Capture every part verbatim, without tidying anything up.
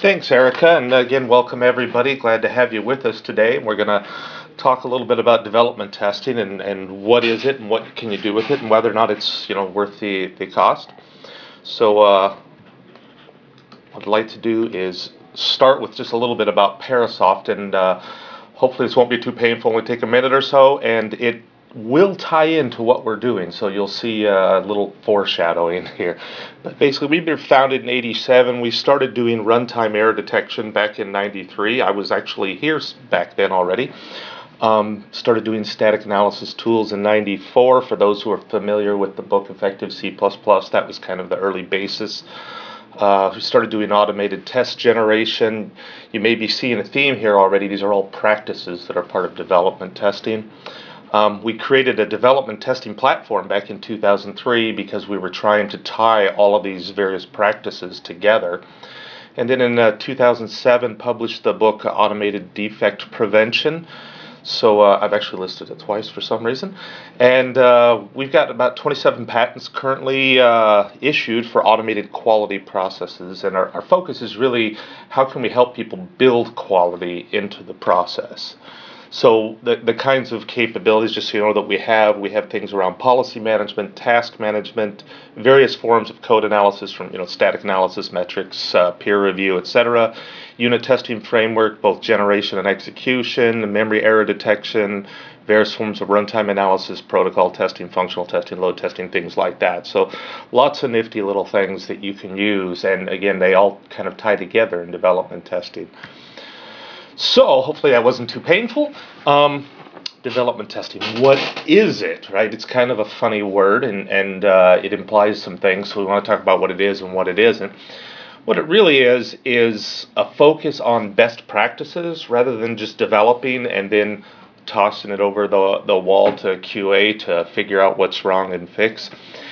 Thanks, Erica, and again, welcome everybody. Glad to have you with us today. We're going to talk a little bit about development testing and, and what is it and what can you do with it and whether or not it's you know worth the, the cost. So uh, what I'd like to do is start with just a little bit about Parasoft, and uh, hopefully this won't be too painful. Only take a minute or so, and it will tie into what we're doing, so you'll see a little foreshadowing here. But basically, we've been founded in eighty-seven. We started doing runtime error detection back in ninety-three. I was actually here back then already. Um, started doing static analysis tools in ninety-four. For those who are familiar with the book Effective C plus plus, that was kind of the early basis. Uh, we started doing automated test generation. You may be seeing a theme here already. These are all practices that are part of development testing. Um, we created a development testing platform back in two thousand three because we were trying to tie all of these various practices together. And then in uh, two thousand seven, published the book Automated Defect Prevention. So uh, I've actually listed it twice for some reason. And uh, we've got about twenty-seven patents currently uh, issued for automated quality processes. And our, our focus is really how can we help people build quality into the process. So the, the kinds of capabilities, just so you know, that we have, we have things around policy management, task management, various forms of code analysis from, you know, static analysis, metrics, uh, peer review, et cetera. Unit testing framework, both generation and execution, memory error detection, various forms of runtime analysis, protocol testing, functional testing, load testing, things like that. So lots of nifty little things that you can use. And again, they all kind of tie together in development testing. So hopefully that wasn't too painful. Um, development testing, what is it, right? It's kind of a funny word, and, and uh, it implies some things, so we want to talk about what it is and what it isn't. What it really is is a focus on best practices rather than just developing and then tossing it over the, the wall to Q A to figure out what's wrong and fix.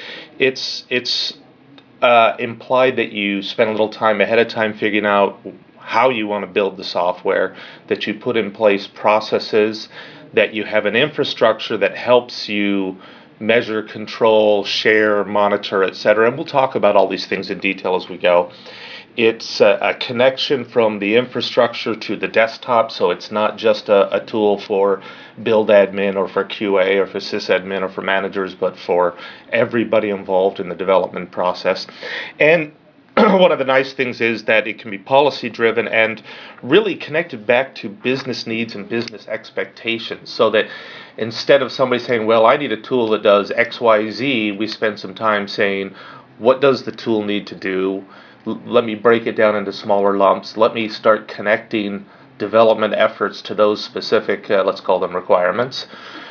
It's, it's uh, implied that you spend a little time ahead of time figuring out how you want to build the software, that you put in place processes, that you have an infrastructure that helps you measure, control, share, monitor, et cetera. And we'll talk about all these things in detail as we go. It's a, a connection from the infrastructure to the desktop, so it's not just a, a tool for build admin or for Q A or for sysadmin or for managers, but for everybody involved in the development process. And one of the nice things is that it can be policy driven and really connected back to business needs and business expectations, so that instead of somebody saying, well, I need a tool that does X Y Z, we spend some time saying, what does the tool need to do? L- let me break it down into smaller lumps. Let me start connecting development efforts to those specific, uh, let's call them requirements.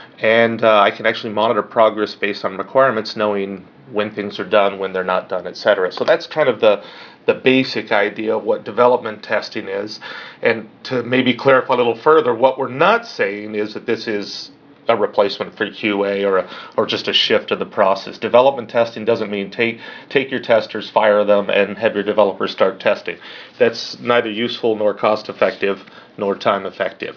And uh, I can actually monitor progress based on requirements, knowing when things are done, when they're not done, et cetera. So that's kind of the the basic idea of what development testing is. And to maybe clarify a little further, what we're not saying is that this is a replacement for Q A or a, or just a shift of the process. Development testing doesn't mean take take your testers, fire them, and have your developers start testing. That's neither useful nor cost effective nor time effective.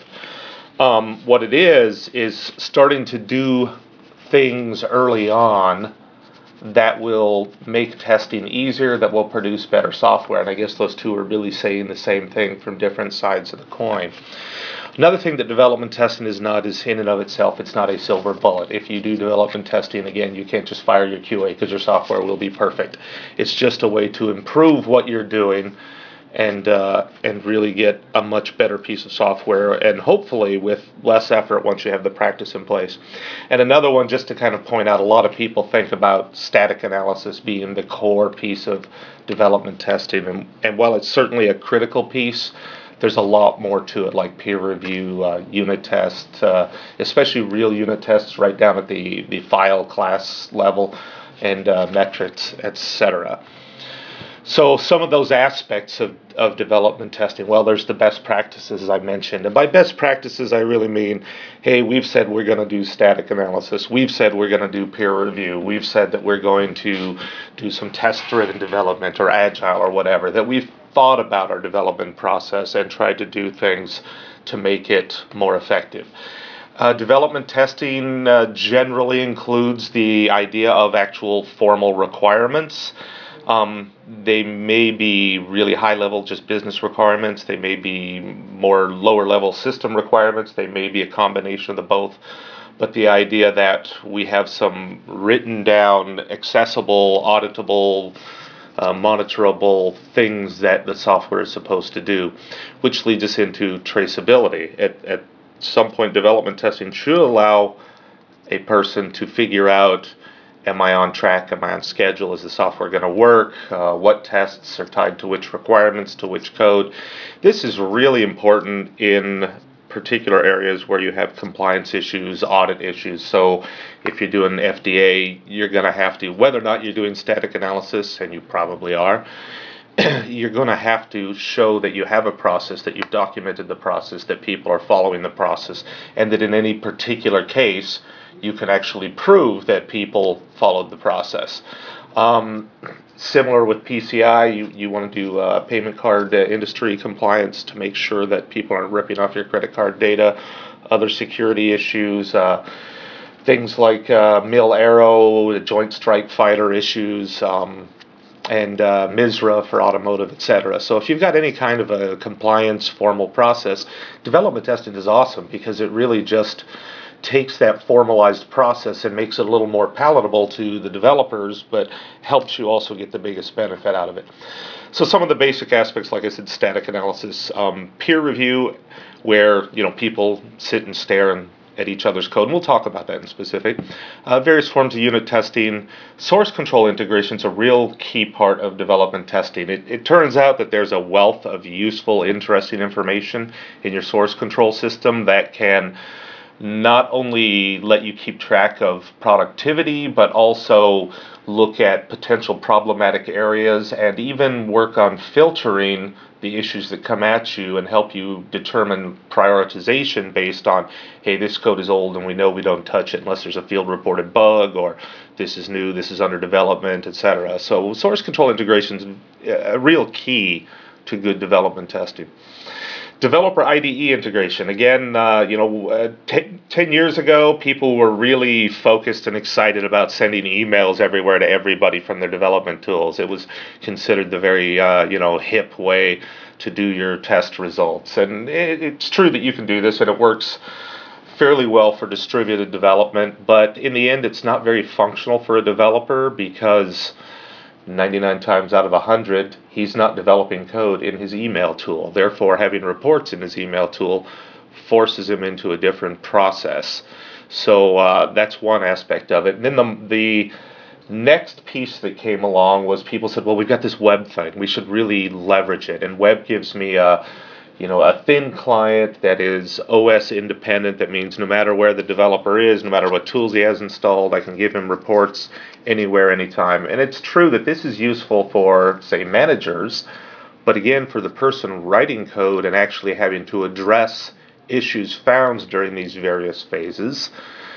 Um, what it is is starting to do things early on that will make testing easier, that will produce better software. And I guess those two are really saying the same thing from different sides of the coin. Another thing that development testing is not is in and of itself, it's not a silver bullet. If you do development testing, again, you can't just fire your Q A because your software will be perfect. It's just a way to improve what you're doing and uh, and really get a much better piece of software, and hopefully with less effort once you have the practice in place. And another one, just to kind of point out, a lot of people think about static analysis being the core piece of development testing, and, and while it's certainly a critical piece, there's a lot more to it, like peer review, uh, unit tests, uh, especially real unit tests right down at the, the file class level, and uh, metrics, et cetera. So some of those aspects of, of development testing, well, there's the best practices, as I mentioned. And by best practices, I really mean, hey, we've said we're going to do static analysis. We've said we're going to do peer review. We've said that we're going to do some test-driven development or agile or whatever, that we've thought about our development process and tried to do things to make it more effective. Uh, development testing uh, generally includes the idea of actual formal requirements. Um, they may be really high level, just business requirements. They may be more lower level system requirements. They may be a combination of the both. But the idea that we have some written down, accessible, auditable, uh, monitorable things that the software is supposed to do, which leads us into traceability. At, at some point, development testing should allow a person to figure out, am I on track, am I on schedule, is the software going to work, uh, what tests are tied to which requirements, to which code. This is really important in particular areas where you have compliance issues, audit issues. So if you're doing F D A, you're going to have to, whether or not you're doing static analysis, and you probably are, you're going to have to show that you have a process, that you've documented the process, that people are following the process, and that in any particular case, you can actually prove that people followed the process. Um, similar with P C I, you, you want to do uh, payment card uh, industry compliance to make sure that people aren't ripping off your credit card data, other security issues, uh, things like uh, Mil-Aero, Joint Strike Fighter issues, um, and uh, MISRA for automotive, et cetera. So if you've got any kind of a compliance formal process, development testing is awesome because it really just takes that formalized process and makes it a little more palatable to the developers, but helps you also get the biggest benefit out of it. So some of the basic aspects, like I said, static analysis, um, peer review, where you know people sit and stare and at each other's code, and we'll talk about that in specific. Uh, various forms of unit testing. Source control integration is a real key part of development testing. It, it turns out that there's a wealth of useful, interesting information in your source control system that can not only let you keep track of productivity, but also look at potential problematic areas and even work on filtering the issues that come at you and help you determine prioritization based on, hey, this code is old and we know we don't touch it unless there's a field reported bug, or this is new, this is under development, et cetera. So source control integration is a real key to good development testing. Developer I D E integration. Again, uh, you know, uh, t- ten years ago, people were really focused and excited about sending emails everywhere to everybody from their development tools. It was considered the very, uh, you know, hip way to do your test results. And it, it's true that you can do this, and it works fairly well for distributed development. But in the end, it's not very functional for a developer because ninety-nine times out of one hundred, he's not developing code in his email tool. Therefore, having reports in his email tool forces him into a different process. So uh, that's one aspect of it. And then the, the next piece that came along was people said, well, we've got this web thing. We should really leverage it. And web gives me a you know, a thin client that is O S independent. That means no matter where the developer is, no matter what tools he has installed, I can give him reports anywhere, anytime. And it's true that this is useful for, say, managers, but again, for the person writing code and actually having to address issues found during these various phases,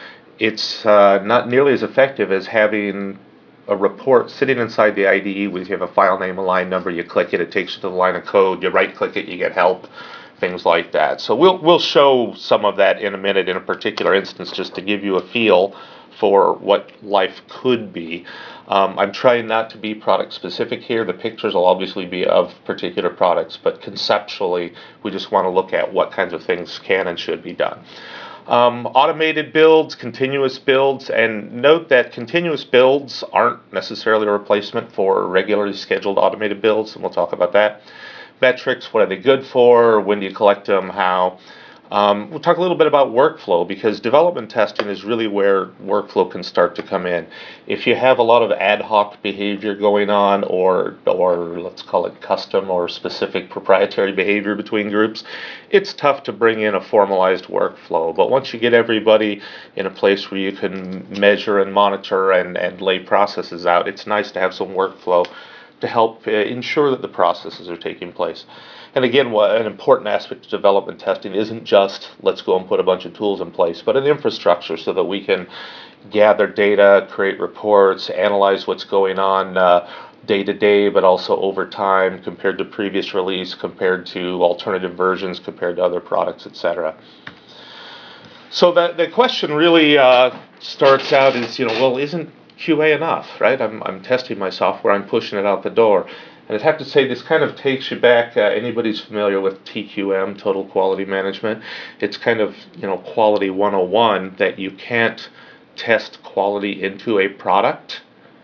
it's uh, not nearly as effective as having a report sitting inside the I D E where you have a file name, a line number, you click it, it takes you to the line of code, you right click it, you get help, things like that. So we'll we'll show some of that in a minute in a particular instance just to give you a feel for what life could be. Um, I'm trying not to be product specific here. The pictures will obviously be of particular products, but conceptually we just want to look at what kinds of things can and should be done. Um, automated builds, continuous builds, and note that continuous builds aren't necessarily a replacement for regularly scheduled automated builds, and we'll talk about that. Metrics, what are they good for? When do you collect them? How? Um, we'll talk a little bit about workflow, because development testing is really where workflow can start to come in. If you have a lot of ad hoc behavior going on, or, or let's call it custom or specific proprietary behavior between groups, it's tough to bring in a formalized workflow. But once you get everybody in a place where you can measure and monitor and, and lay processes out, it's nice to have some workflow to help uh, ensure that the processes are taking place. And again, what an important aspect of development testing isn't just let's go and put a bunch of tools in place, but an infrastructure so that we can gather data, create reports, analyze what's going on uh, day to day, but also over time compared to previous release, compared to alternative versions, compared to other products, et cetera. So that the question really uh, starts out is, you know, well, isn't Q A enough, right? I'm, I'm testing my software, I'm pushing it out the door. And I'd have to say this kind of takes you back, uh, anybody's familiar with T Q M, Total Quality Management, it's kind of, you know, quality one oh one, that you can't test quality into a product.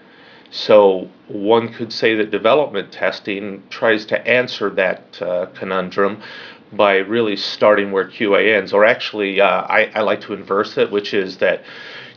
So one could say that development testing tries to answer that uh, conundrum by really starting where Q A ends. Or actually, uh, I, I like to inverse it, which is that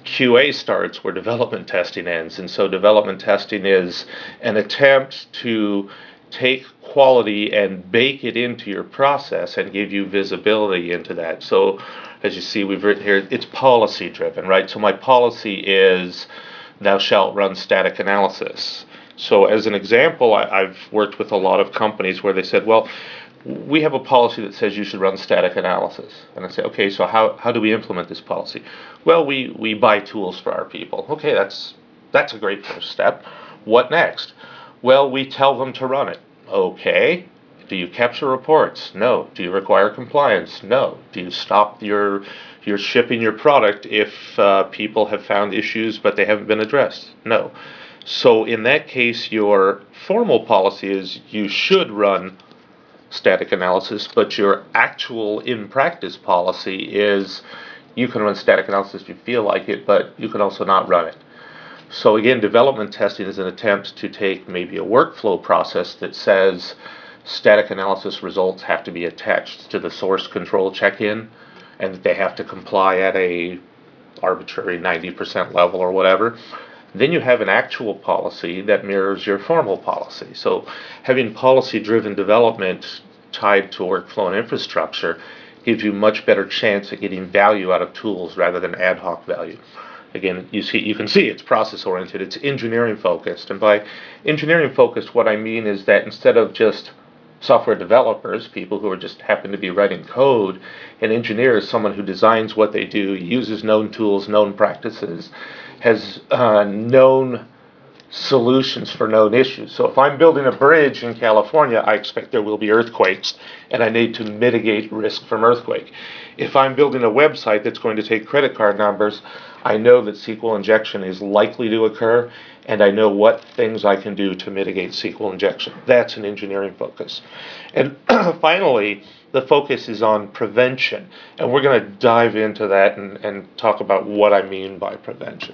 Q A starts where development testing ends. And so development testing is an attempt to take quality and bake it into your process and give you visibility into that. So as you see, we've written here, it's policy driven, right? So my policy is thou shalt run static analysis. So as an example, I, I've worked with a lot of companies where they said, well, we have a policy that says you should run static analysis. And I say, okay, so how, how do we implement this policy? Well, we, we buy tools for our people. Okay, that's that's a great first step. What next? Well, we tell them to run it. Okay. Do you capture reports? No. Do you require compliance? No. Do you stop your your shipping your product if uh, people have found issues but they haven't been addressed? No. So in that case, your formal policy is you should run static analysis, but your actual in practice policy is you can run static analysis if you feel like it, but you can also not run it. So again, development testing is an attempt to take maybe a workflow process that says static analysis results have to be attached to the source control check-in, and that they have to comply at a arbitrary ninety percent level or whatever. Then you have an actual policy that mirrors your formal policy. So having policy-driven development tied to workflow and infrastructure gives you much better chance at getting value out of tools rather than ad hoc value. Again, you see, you can see it's process-oriented, it's engineering-focused. And by engineering-focused, what I mean is that instead of just software developers, people who are just happen to be writing code, an engineer is someone who designs what they do, uses known tools, known practices, has uh, known solutions for known issues. So if I'm building a bridge in California, I expect there will be earthquakes, and I need to mitigate risk from earthquake. If I'm building a website that's going to take credit card numbers, I know that S Q L injection is likely to occur, and I know what things I can do to mitigate S Q L injection. That's an engineering focus. And finally, the focus is on prevention, and we're going to dive into that and, and talk about what I mean by prevention.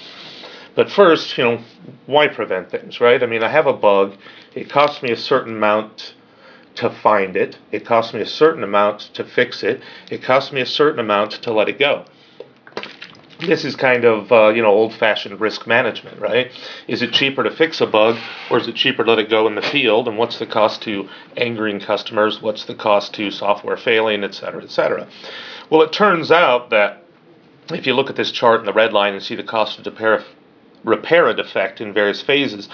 But first, you know, why prevent things, right? I mean, I have a bug. It costs me a certain amount to find it. It costs me a certain amount to fix it. It costs me a certain amount to let it go. This is kind of, uh, you know, old-fashioned risk management, right? Is it cheaper to fix a bug, or is it cheaper to let it go in the field? And what's the cost to angering customers? What's the cost to software failing, et cetera, et cetera? Well, it turns out that if you look at this chart in the red line and see the cost of repair, repair a defect in various phases,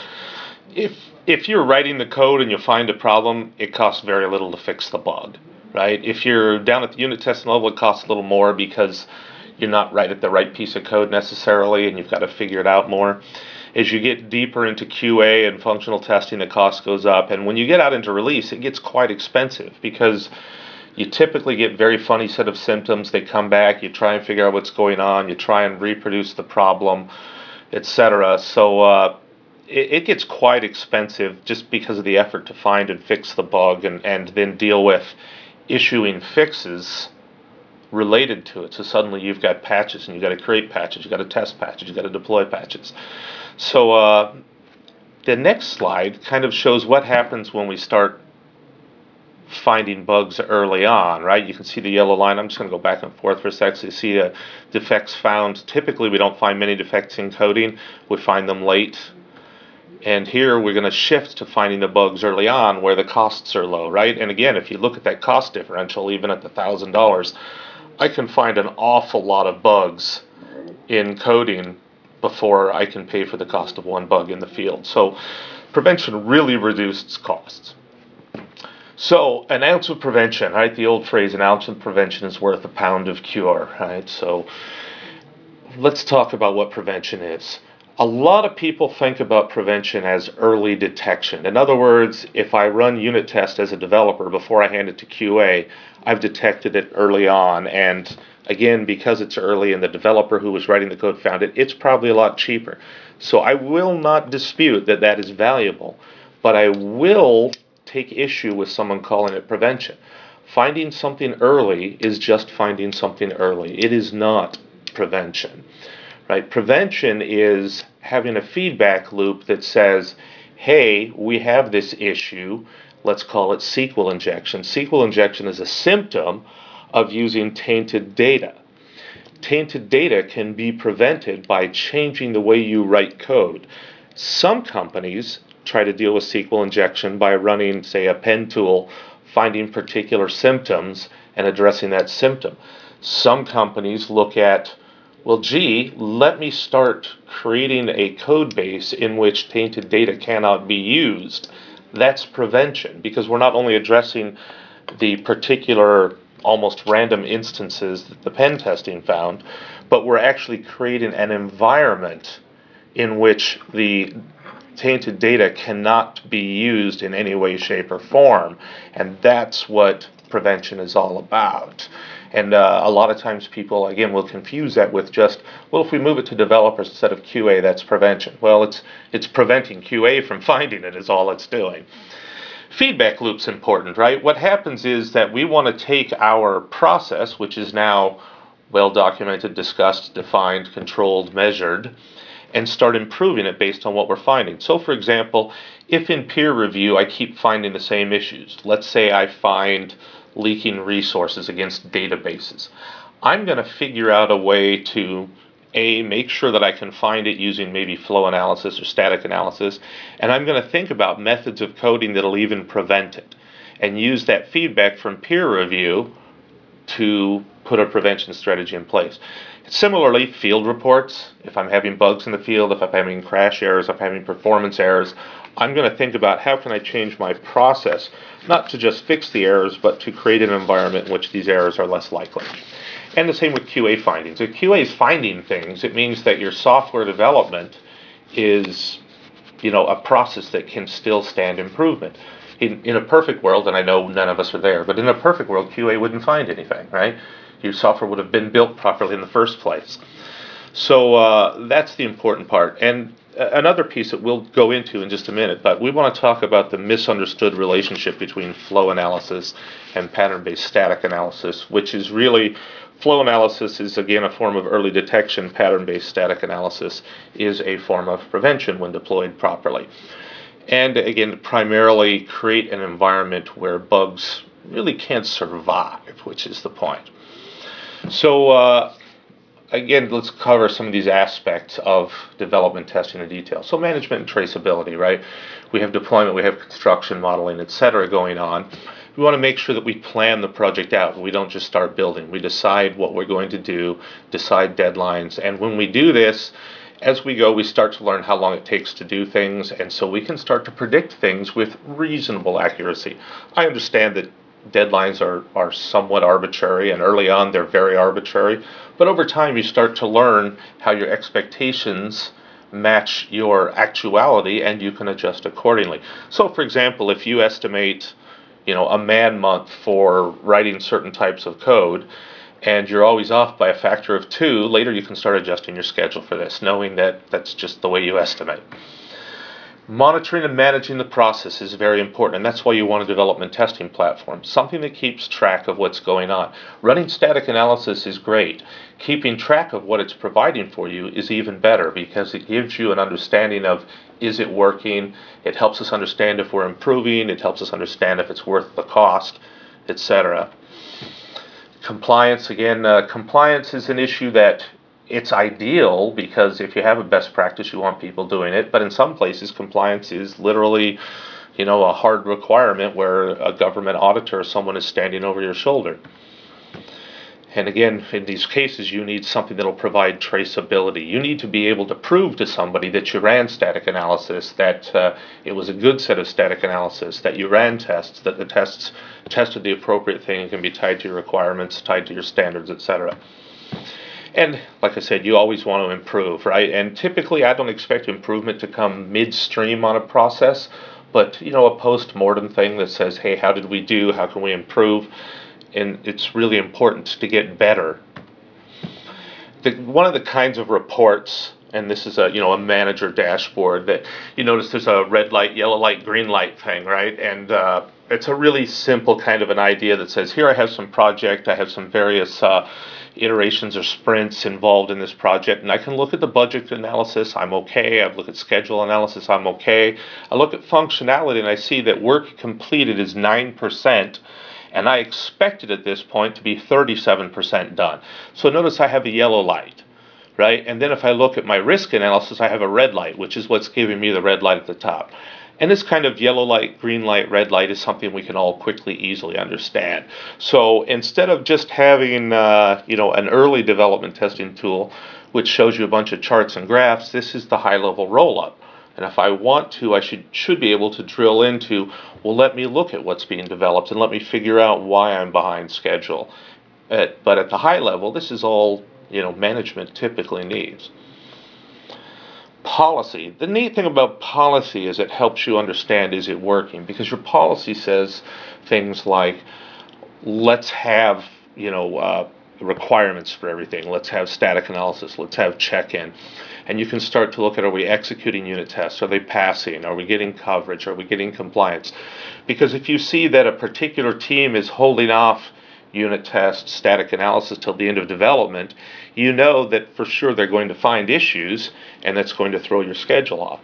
if if you're writing the code and you find a problem, it costs very little to fix the bug, right? If you're down at the unit testing level, it costs a little more because you're not right at the right piece of code necessarily, and you've got to figure it out more. As you get deeper into Q A and functional testing, the cost goes up. And when you get out into release, it gets quite expensive because you typically get very funny set of symptoms. They come back, you try and figure out what's going on, you try and reproduce the problem, et cetera. So uh, it, it gets quite expensive just because of the effort to find and fix the bug and, and then deal with issuing fixes related to it. So suddenly you've got patches, and you've got to create patches, you've got to test patches, you've got to deploy patches. So uh, the next slide kind of shows what happens when we start finding bugs early on, right? You can see the yellow line. I'm just going to go back and forth for a sec. So you see uh, defects found. Typically, we don't find many defects in coding. We find them late. And here we're going to shift to finding the bugs early on where the costs are low, right? And again, if you look at that cost differential, even at the one thousand dollars, I can find an awful lot of bugs in coding before I can pay for the cost of one bug in the field. So prevention really reduces costs. So an ounce of prevention, right? The old phrase, an ounce of prevention is worth a pound of cure, right? So let's talk about what prevention is. A lot of people think about prevention as early detection. In other words, if I run unit test as a developer before I hand it to Q A, I've detected it early on. And again, because it's early and the developer who was writing the code found it, it's probably a lot cheaper. So I will not dispute that that is valuable, but I will take issue with someone calling it prevention. Finding something early is just finding something early. It is not prevention, right? Prevention is having a feedback loop that says, hey, we have this issue. Let's call it S Q L injection. S Q L injection is a symptom of using tainted data. Tainted data can be prevented by changing the way you write code. Some companies try to deal with S Q L injection by running, say, a pen tool, finding particular symptoms and addressing that symptom. Some companies look at, well, gee, let me start creating a code base in which tainted data cannot be used. That's prevention, because we're not only addressing the particular almost random instances that the pen testing found, but we're actually creating an environment in which the tainted data cannot be used in any way, shape, or form. And that's what prevention is all about. And uh, a lot of times people, again, will confuse that with just, well, if we move it to developers instead of Q A, that's prevention. Well, it's it's preventing Q A from finding it is all it's doing. Feedback loop's important, right? What happens is that we want to take our process, which is now well documented, discussed, defined, controlled, measured, and start improving it based on what we're finding. So, for example, if in peer review I keep finding the same issues, let's say I find leaking resources against databases, I'm going to figure out a way to A, make sure that I can find it using maybe flow analysis or static analysis, and I'm going to think about methods of coding that'll even prevent it, and use that feedback from peer review to put a prevention strategy in place. Similarly, field reports, if I'm having bugs in the field, if I'm having crash errors, if I'm having performance errors, I'm going to think about how can I change my process, not to just fix the errors, but to create an environment in which these errors are less likely. And the same with Q A findings. If Q A is finding things, it means that your software development is, you know, a process that can still stand improvement. In, in a perfect world, and I know none of us are there, but in a perfect world, Q A wouldn't find anything, right? Your software would have been built properly in the first place. So uh, that's the important part. And another piece that we'll go into in just a minute, but we want to talk about the misunderstood relationship between flow analysis and pattern-based static analysis, which is really, flow analysis is again a form of early detection. Pattern-based static analysis is a form of prevention when deployed properly. And again, primarily create an environment where bugs really can't survive, which is the point. So uh, again, let's cover some of these aspects of development testing in detail. So management and traceability, right? We have deployment, we have construction, modeling, et cetera going on. We want to make sure that we plan the project out. We don't just start building. We decide what we're going to do, decide deadlines, and when we do this, as we go, we start to learn how long it takes to do things, and so we can start to predict things with reasonable accuracy. I understand that deadlines are, are somewhat arbitrary, and early on they're very arbitrary, but over time you start to learn how your expectations match your actuality, and you can adjust accordingly. So for example, if you estimate, you know, a man month for writing certain types of code, and you're always off by a factor of two, later you can start adjusting your schedule for this, knowing that that's just the way you estimate. Monitoring and managing the process is very important, and that's why you want a development testing platform, something that keeps track of what's going on. Running static analysis is great. Keeping track of what it's providing for you is even better, because it gives you an understanding of, is it working? It helps us understand if we're improving. It helps us understand if it's worth the cost, et cetera. Compliance, again, uh, compliance is an issue that it's ideal, because if you have a best practice, you want people doing it. But in some places, compliance is literally, you know, a hard requirement where a government auditor or someone is standing over your shoulder. And again, in these cases, you need something that will provide traceability. You need to be able to prove to somebody that you ran static analysis, that uh, it was a good set of static analysis, that you ran tests, that the tests tested the appropriate thing and can be tied to your requirements, tied to your standards, et cetera. And like I said, you always want to improve, right? And typically, I don't expect improvement to come midstream on a process, but, you know, a post-mortem thing that says, hey, how did we do? How can we improve? And it's really important to get better. The, one of the kinds of reports and this is a you know a manager dashboard, that you notice there's a red light, yellow light, green light thing, right? And uh, it's a really simple kind of an idea that says, here I have some project, I have some various uh, iterations or sprints involved in this project, and I can look at the budget analysis, I'm okay. I look at schedule analysis, I'm okay. I look at functionality, and I see that work completed is nine percent, and I expected at this point to be thirty-seven percent done. So notice I have a yellow light, right? And then if I look at my risk analysis, I have a red light, which is what's giving me the red light at the top. And this kind of yellow light, green light, red light is something we can all quickly, easily understand. So instead of just having uh, you know, an early development testing tool which shows you a bunch of charts and graphs, this is the high-level roll-up. And if I want to, I should, should be able to drill into, well, let me look at what's being developed and let me figure out why I'm behind schedule. At, but at the high level, this is all you know management typically needs. Policy. The neat thing about policy is it helps you understand, is it working? Because your policy says things like, let's have, you know, uh, requirements for everything. Let's have static analysis. Let's have check-in. And you can start to look at, are we executing unit tests? Are they passing? Are we getting coverage? Are we getting compliance? Because if you see that a particular team is holding off unit tests, static analysis till the end of development, you know that for sure they're going to find issues, and that's going to throw your schedule off.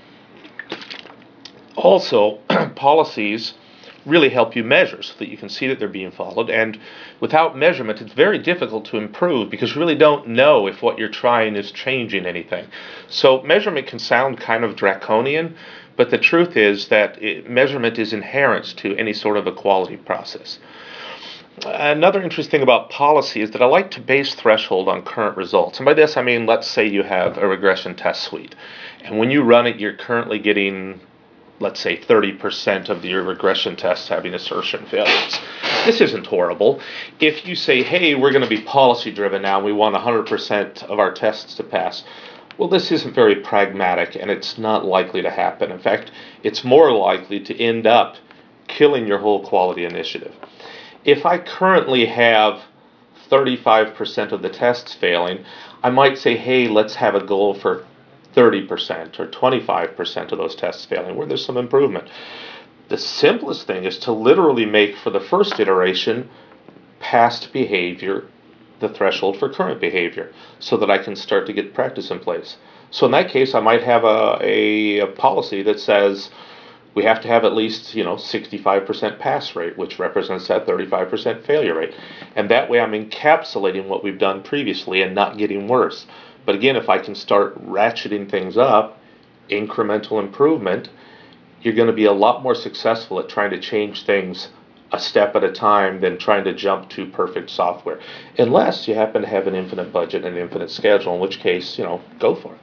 Also, policies really help you measure so that you can see that they're being followed, and without measurement it's very difficult to improve because you really don't know if what you're trying is changing anything. So measurement can sound kind of draconian, but the truth is that it, measurement is inherent to any sort of a quality process. Another interesting thing about policy is that I like to base threshold on current results. And by this I mean, let's say you have a regression test suite, and when you run it you're currently getting, let's say, thirty percent of your regression tests having assertion failures. This isn't horrible. If you say, hey, we're going to be policy driven now, and we want one hundred percent of our tests to pass, well, this isn't very pragmatic, and it's not likely to happen. In fact, it's more likely to end up killing your whole quality initiative. If I currently have thirty-five percent of the tests failing, I might say, hey, let's have a goal for thirty percent or twenty-five percent of those tests failing, where there's some improvement. The simplest thing is to literally make, for the first iteration, past behavior the threshold for current behavior, so that I can start to get practice in place. So in that case, I might have a, a, a policy that says we have to have at least, you know, sixty-five percent pass rate, which represents that thirty-five percent failure rate. And that way I'm encapsulating what we've done previously and not getting worse. But again, if I can start ratcheting things up, incremental improvement, you're going to be a lot more successful at trying to change things a step at a time than trying to jump to perfect software. Unless you happen to have an infinite budget and an infinite schedule, in which case, you know, go for it.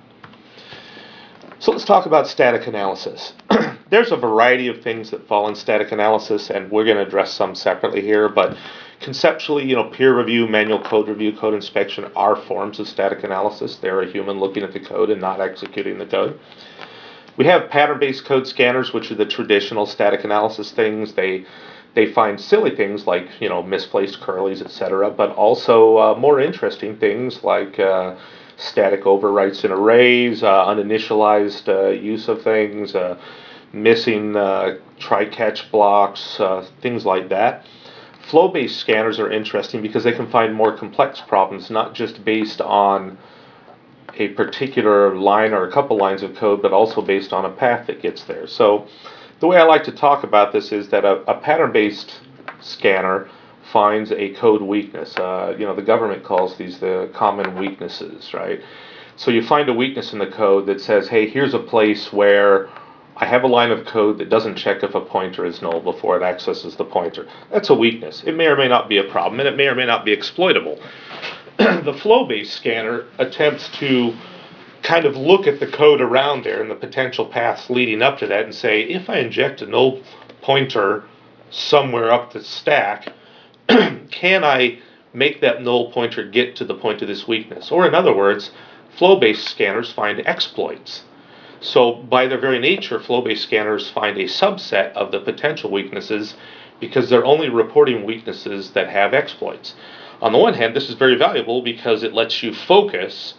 So let's talk about static analysis. There's a variety of things that fall in static analysis, and we're going to address some separately here, but conceptually, you know, peer review, manual code review, code inspection are forms of static analysis. They're a human looking at the code and not executing the code. We have pattern-based code scanners, which are the traditional static analysis things. They they find silly things like, you know, misplaced curlies, et cetera, but also uh, more interesting things like uh, static overwrites in arrays, uh, uninitialized uh, use of things, uh, missing uh, try-catch blocks, uh, things like that. Flow-based scanners are interesting because they can find more complex problems, not just based on a particular line or a couple lines of code, but also based on a path that gets there. So the way I like to talk about this is that a, a pattern-based scanner finds a code weakness. Uh, you know, the government calls these the common weaknesses, right? So you find a weakness in the code that says, hey, here's a place where I have a line of code that doesn't check if a pointer is null before it accesses the pointer. That's a weakness. It may or may not be a problem, and it may or may not be exploitable. The flow-based scanner attempts to kind of look at the code around there and the potential paths leading up to that and say, if I inject a null pointer somewhere up the stack, can I make that null pointer get to the point of this weakness? Or in other words, flow-based scanners find exploits. So by their very nature, flow-based scanners find a subset of the potential weaknesses because they're only reporting weaknesses that have exploits. On the one hand, this is very valuable because it lets you focus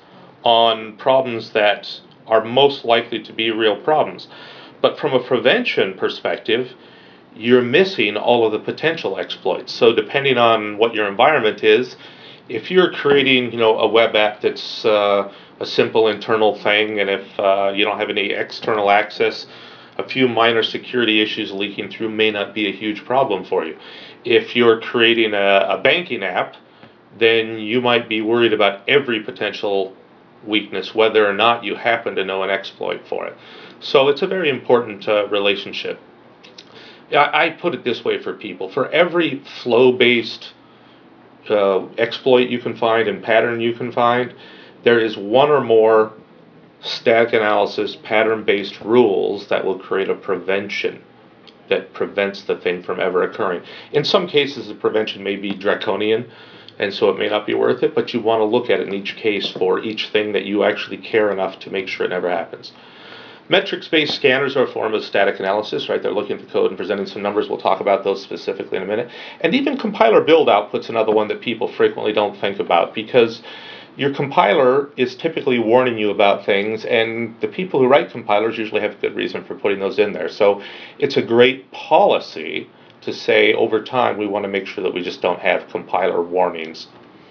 on problems that are most likely to be real problems. But from a prevention perspective, you're missing all of the potential exploits. So depending on what your environment is, if you're creating, you know, a web app that's uh, a simple internal thing, and if uh, you don't have any external access, a few minor security issues leaking through may not be a huge problem for you. If you're creating a, a banking app, then you might be worried about every potential weakness, whether or not you happen to know an exploit for it. So it's a very important uh, relationship. I, I put it this way for people. For every flow-based uh, exploit you can find and pattern you can find, there is one or more static analysis pattern-based rules that will create a prevention that prevents the thing from ever occurring. In some cases, the prevention may be draconian, and so it may not be worth it, but you want to look at it in each case for each thing that you actually care enough to make sure it never happens. Metrics-based scanners are a form of static analysis, right? They're looking at the code and presenting some numbers. We'll talk about those specifically in a minute. And even compiler build output's another one that people frequently don't think about, because your compiler is typically warning you about things, and the people who write compilers usually have a good reason for putting those in there. So it's a great policy to say over time we want to make sure that we just don't have compiler warnings.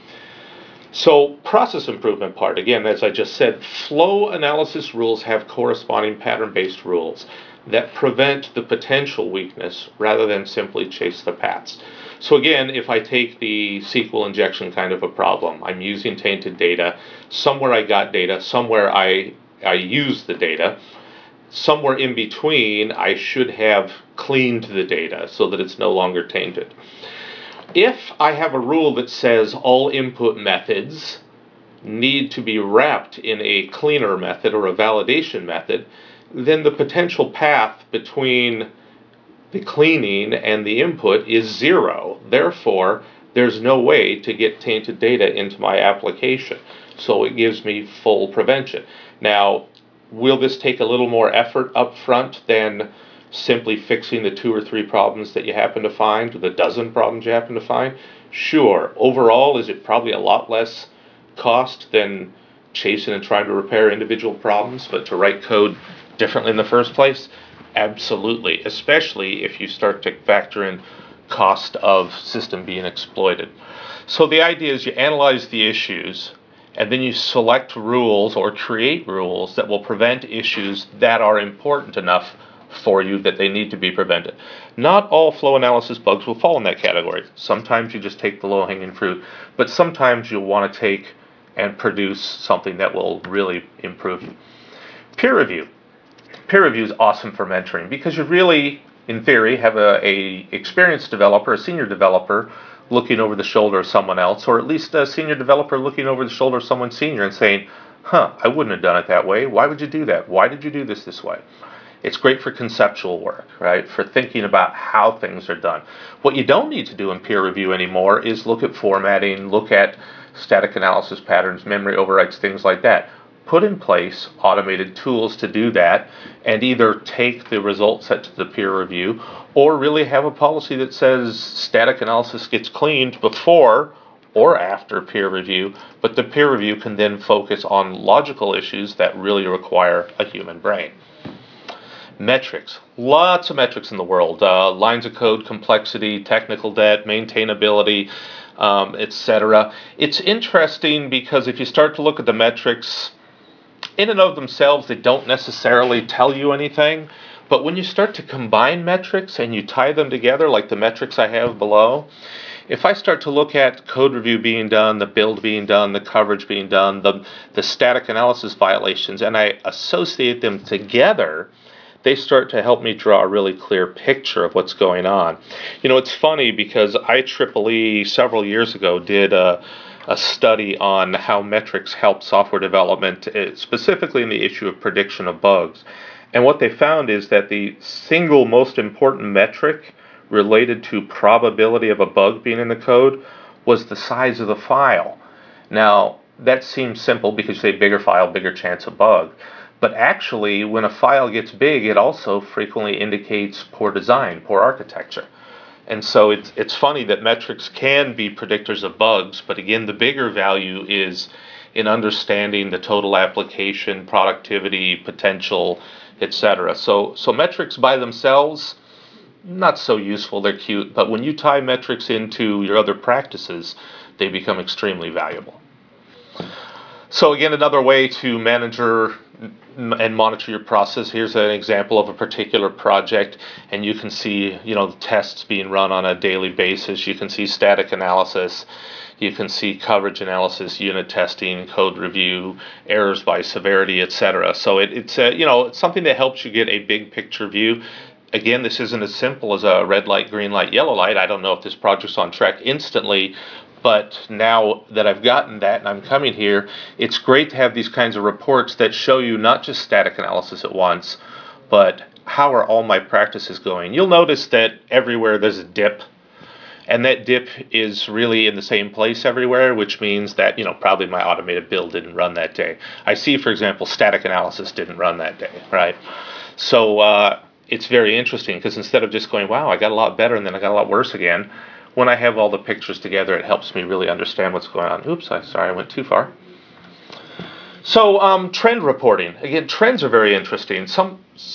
So process improvement part, again, as I just said, flow analysis rules have corresponding pattern-based rules that prevent the potential weakness rather than simply chase the paths. So again, if I take the S Q L injection kind of a problem, I'm using tainted data, somewhere I got data, somewhere I, I used the data, somewhere in between I should have cleaned the data so that it's no longer tainted. If I have a rule that says all input methods need to be wrapped in a cleaner method or a validation method, then the potential path between the cleaning and the input is zero. Therefore, there's no way to get tainted data into my application. So it gives me full prevention. Now, will this take a little more effort up front than simply fixing the two or three problems that you happen to find, or the dozen problems you happen to find? Sure. Overall, is it probably a lot less cost than chasing and trying to repair individual problems, but to write code differently in the first place? Absolutely, especially if you start to factor in cost of system being exploited. So the idea is you analyze the issues, and then you select rules or create rules that will prevent issues that are important enough for you that they need to be prevented. Not all flow analysis bugs will fall in that category. Sometimes you just take the low-hanging fruit, but sometimes you'll want to take and produce something that will really improve you. Peer review. Peer review is awesome for mentoring because you really, in theory, have a, a experienced developer, a senior developer, looking over the shoulder of someone else, or at least a senior developer looking over the shoulder of someone senior and saying, huh, I wouldn't have done it that way. Why would you do that? Why did you do this this way? It's great for conceptual work, right? For thinking about how things are done. What you don't need to do in peer review anymore is look at formatting, look at static analysis patterns, memory overrides, things like that. Put in place automated tools to do that, and either take the results set to the peer review or really have a policy that says static analysis gets cleaned before or after peer review, but the peer review can then focus on logical issues that really require a human brain. Metrics. Lots of metrics in the world. Uh, lines of code, complexity, technical debt, maintainability, um, et cetera. It's interesting because if you start to look at the metrics, in and of themselves, they don't necessarily tell you anything. But when you start to combine metrics and you tie them together, like the metrics I have below, if I start to look at code review being done, the build being done, the coverage being done, the, the static analysis violations, and I associate them together, they start to help me draw a really clear picture of what's going on. You know, it's funny because I triple E several years ago did a, a study on how metrics help software development, specifically in the issue of prediction of bugs. And what they found is that the single most important metric related to probability of a bug being in the code was the size of the file. Now, that seems simple because you say bigger file, bigger chance of bug. But actually, when a file gets big, it also frequently indicates poor design, poor architecture. And so it's, it's funny that metrics can be predictors of bugs, but again, the bigger value is in understanding the total application, productivity, potential, et cetera. So, so metrics by themselves, not so useful. They're cute, but when you tie metrics into your other practices, they become extremely valuable. So again, another way to manage and monitor your process. Here's an example of a particular project, and you can see, you know, tests being run on a daily basis. You can see static analysis. You can see coverage analysis, unit testing, code review, errors by severity, et cetera. So it, it's a, you know, it's something that helps you get a big picture view. Again, this isn't as simple as a red light, green light, yellow light. I don't know if this project's on track instantly, but now that I've gotten that and I'm coming here, it's great to have these kinds of reports that show you not just static analysis at once, but how are all my practices going. You'll notice that everywhere there's a dip, and that dip is really in the same place everywhere, which means that, you know, probably my automated build didn't run that day. I see, for example, static analysis didn't run that day, right? So uh, it's very interesting, because instead of just going, wow, I got a lot better and then I got a lot worse again, when I have all the pictures together, it helps me really understand what's going on. Oops, I'm sorry, I went too far. So um, trend reporting. Again, trends are very interesting. Some,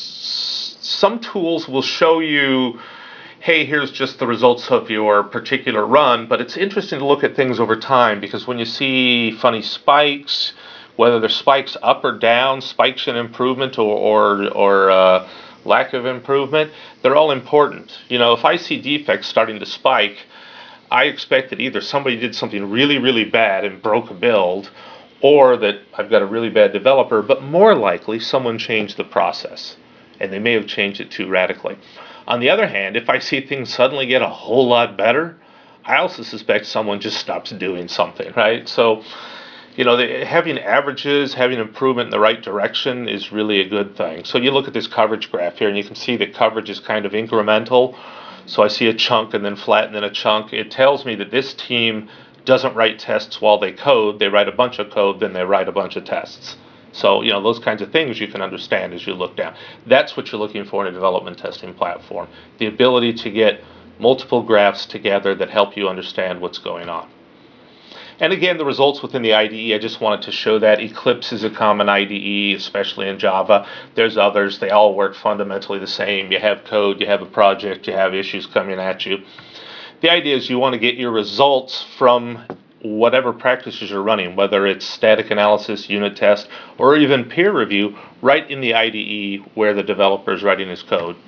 some tools will show you, hey, here's just the results of your particular run, but it's interesting to look at things over time, because when you see funny spikes, whether they're spikes up or down, spikes in improvement or, or, or uh, lack of improvement, they're all important. You know, if I see defects starting to spike, I expect that either somebody did something really, really bad and broke a build, or that I've got a really bad developer, but more likely someone changed the process, and they may have changed it too radically. On the other hand, if I see things suddenly get a whole lot better, I also suspect someone just stops doing something, right? So, you know, the, having averages, having improvement in the right direction is really a good thing. So you look at this coverage graph here, and you can see that coverage is kind of incremental. So I see a chunk and then flat and then a chunk. It tells me that this team doesn't write tests while they code. They write a bunch of code, then they write a bunch of tests. So, you know, those kinds of things you can understand as you look down. That's what you're looking for in a development testing platform. The ability to get multiple graphs together that help you understand what's going on. And again, the results within the I D E, I just wanted to show that. Eclipse is a common I D E, especially in Java. There's others. They all work fundamentally the same. You have code, you have a project, you have issues coming at you. The idea is you want to get your results from whatever practices you're running, whether it's static analysis, unit test, or even peer review, right in the I D E where the developer is writing his code.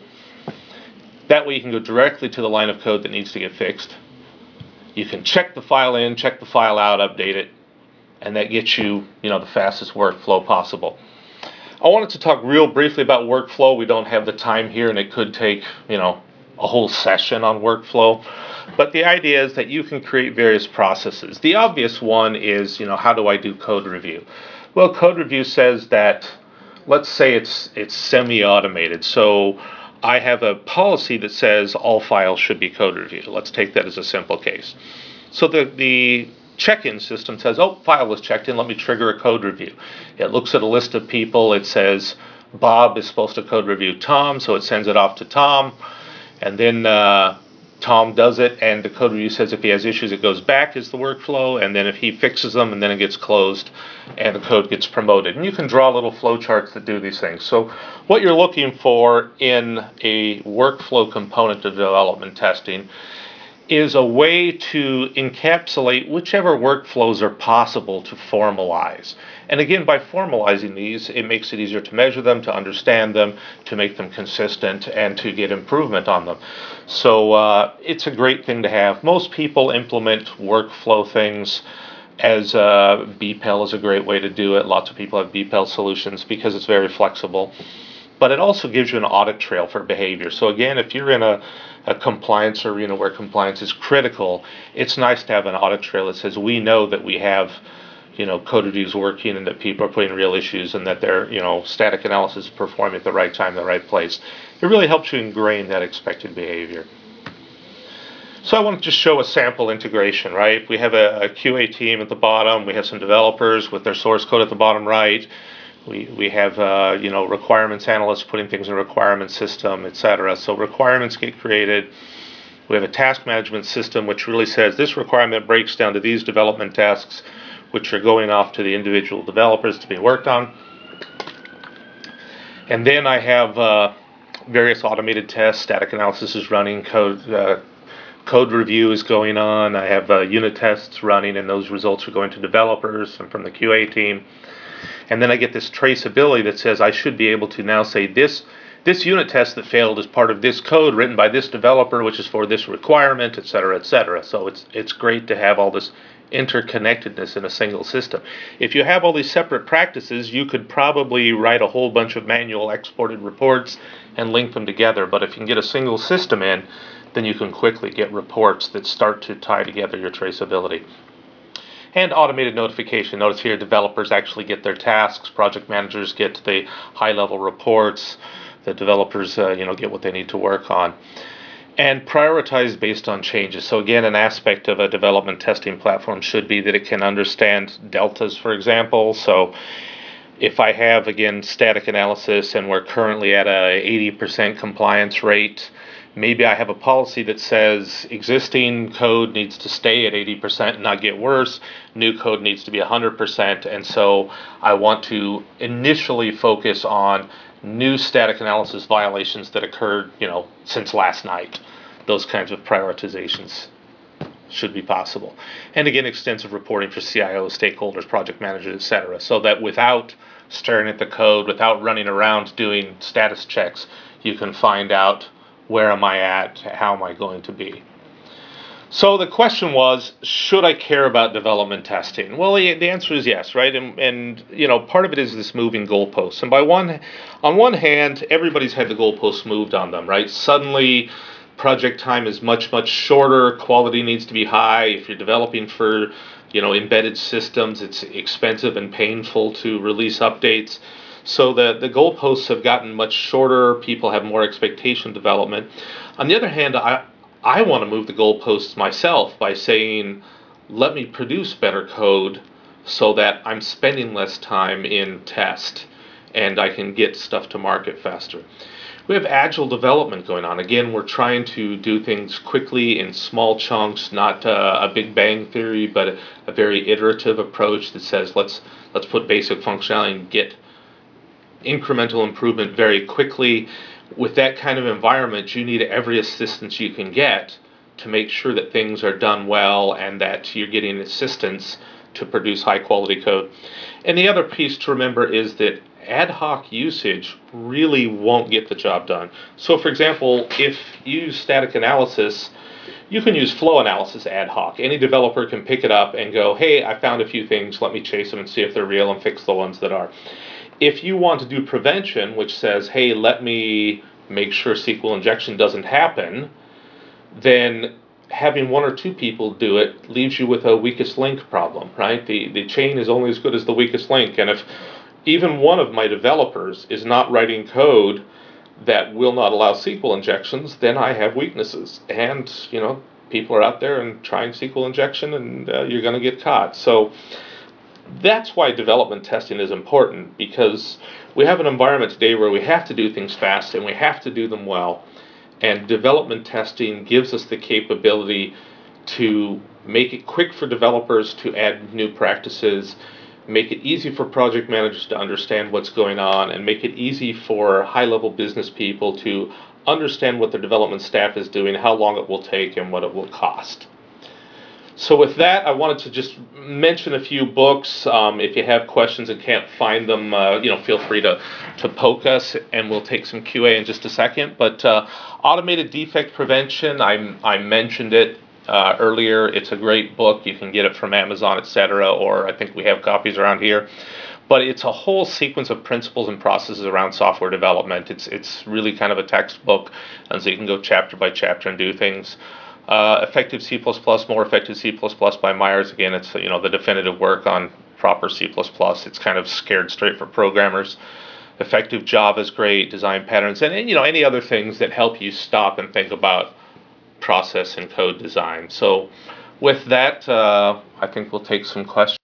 That way you can go directly to the line of code that needs to get fixed. You can check the file in, check the file out, update it, and that gets you, you know, the fastest workflow possible. I wanted to talk real briefly about workflow. We don't have the time here, and it could take, you know, a whole session on workflow. But the idea is that you can create various processes. The obvious one is, you know, how do I do code review? Well, code review says that, let's say it's it's semi-automated. So I have a policy that says all files should be code reviewed. Let's take that as a simple case. So the, the check-in system says, oh, file was checked in, let me trigger a code review. It looks at a list of people. It says Bob is supposed to code review Tom, so it sends it off to Tom. And then uh, Tom does it, and the code review says if he has issues, it goes back is the workflow, and then if he fixes them, and then it gets closed, and the code gets promoted. And you can draw little flowcharts that do these things. So what you're looking for in a workflow component of development testing is a way to encapsulate whichever workflows are possible to formalize. And again, by formalizing these, it makes it easier to measure them, to understand them, to make them consistent, and to get improvement on them. So uh, it's a great thing to have. Most people implement workflow things as uh, B P E L is a great way to do it. Lots of people have B P E L solutions because it's very flexible. But it also gives you an audit trail for behavior. So again, if you're in a, a compliance arena where compliance is critical, it's nice to have an audit trail that says we know that we have, you know, code reviews working and that people are putting real issues and that their, you know, static analysis is performing at the right time, the right place. It really helps you ingrain that expected behavior. So I want to just show a sample integration, right? We have a, a Q A team at the bottom. We have some developers with their source code at the bottom right. We, we have, uh, you know, requirements analysts putting things in a requirement system, et cetera. So requirements get created. We have a task management system which really says this requirement breaks down to these development tasks. which are going off to the individual developers to be worked on. And then I have uh, various automated tests, static analysis is running, code uh, code review is going on. I have uh, unit tests running, and those results are going to developers and from the Q A team. And then I get this traceability that says I should be able to now say this this unit test that failed is part of this code written by this developer, which is for this requirement, et cetera, et cetera. So it's it's great to have all this interconnectedness in a single system. If you have all these separate practices, you could probably write a whole bunch of manual exported reports and link them together. But if you can get a single system in, then you can quickly get reports that start to tie together your traceability. And automated notification. Notice here developers actually get their tasks, project managers get the high-level reports, the developers uh, you know, get what they need to work on. And prioritize based on changes. So again, an aspect of a development testing platform should be that it can understand deltas, for example. So if I have, again, static analysis and we're currently at a eighty percent compliance rate, maybe I have a policy that says existing code needs to stay at eighty percent and not get worse. New code needs to be one hundred percent. And so I want to initially focus on new static analysis violations that occurred, you know, since last night. Those kinds of prioritizations should be possible. And again, extensive reporting for C I Os, stakeholders, project managers, et cetera. So that without staring at the code, without running around doing status checks, you can find out where am I at, how am I going to be. So the question was, should I care about development testing? Well, the answer is yes, right? And, and you know, part of it is this moving goalposts. And by one, on one hand, everybody's had the goalposts moved on them, right? Suddenly, project time is much, much shorter. Quality needs to be high. If you're developing for, you know, embedded systems, it's expensive and painful to release updates. So the, the goalposts have gotten much shorter. People have more expectation development. On the other hand, I, I want to move the goalposts myself by saying, let me produce better code so that I'm spending less time in test and I can get stuff to market faster. We have agile development going on. Again, we're trying to do things quickly in small chunks, not uh, a big bang theory, but a, a very iterative approach that says let's let's put basic functionality and get incremental improvement very quickly. With that kind of environment, you need every assistance you can get to make sure that things are done well and that you're getting assistance to produce high quality code. And the other piece to remember is that ad hoc usage really won't get the job done. So for example, if you use static analysis, you can use flow analysis ad hoc. Any developer can pick it up and go, hey, I found a few things, let me chase them and see if they're real and fix the ones that are. If you want to do prevention, which says, hey, let me make sure S Q L injection doesn't happen, then having one or two people do it leaves you with a weakest link problem, right? The, the chain is only as good as the weakest link. And if even one of my developers is not writing code that will not allow S Q L injections, then I have weaknesses. And, you know, people are out there and trying S Q L injection and uh, you're going to get caught. So that's why development testing is important, because we have an environment today where we have to do things fast and we have to do them well. And development testing gives us the capability to make it quick for developers to add new practices, make it easy for project managers to understand what's going on, and make it easy for high-level business people to understand what their development staff is doing, how long it will take, and what it will cost. So with that, I wanted to just mention a few books. Um, if you have questions and can't find them, uh, you know, feel free to, to poke us, and we'll take some Q A in just a second. But uh, Automated Defect Prevention, I, I mentioned it uh, earlier. It's a great book. You can get it from Amazon, et cetera, or I think we have copies around here. But it's a whole sequence of principles and processes around software development. It's, it's really kind of a textbook, and so you can go chapter by chapter and do things. Uh, Effective C plus plus, More Effective C plus plus by Myers. Again, it's, you know, the definitive work on proper C plus plus. It's kind of scared straight for programmers. Effective Java is great, design patterns, and, and you know, any other things that help you stop and think about process and code design. So with that, uh, I think we'll take some questions.